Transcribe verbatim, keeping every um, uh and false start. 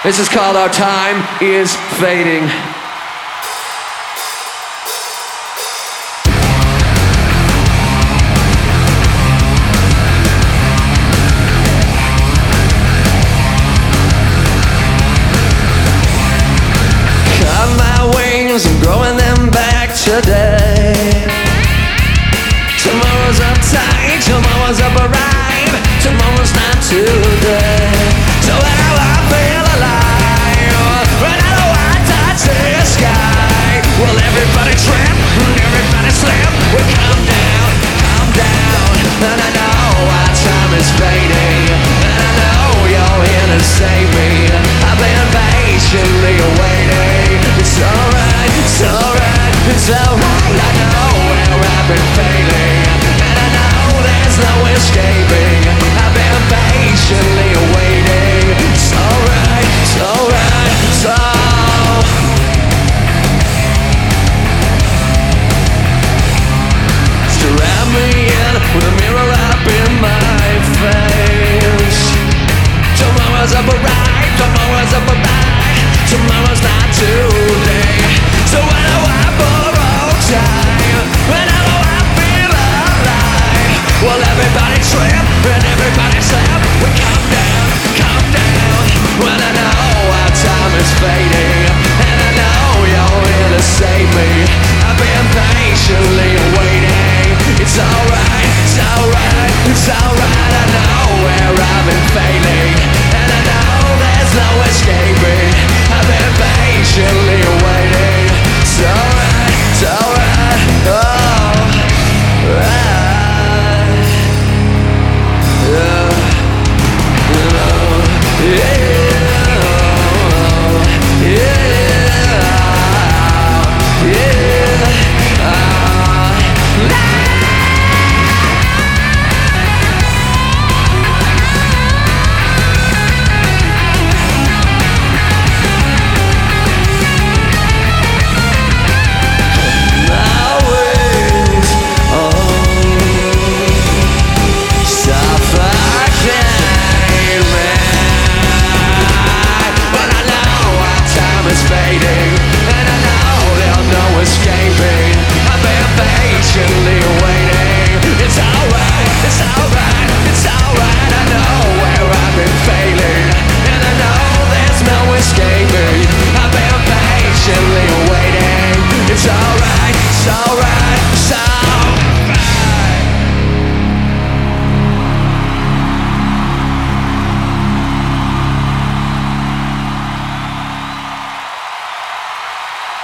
This is called Our Time Is Fading. Cut my wings, I'm growing them back today. Tomorrow's uptight, tomorrow's up arrive, tomorrow's not today. So how I feel alive, when I know I touch the sky. Will everybody trip, everybody slip, we come down, come down. And I know our time is fading, and I know you're here to save me. I've been patiently awaiting. It's alright, it's alright, it's alright. I know where I've been failing, and I know there's no escaping. I've been patiently awaiting. It's alright, it's alright, it's all. Strap me in with a mirror up in my face. Tomorrow's up alright, tomorrow's up alright, tomorrow's not today. So when do I borrow time, when do I feel alive? Well, everybody trip and everybody slip, we come down, come down. When I know our time is fading, and I know you're here to save me. I've been patiently waiting. It's alright, it's alright, it's alright. I know where I've been failing.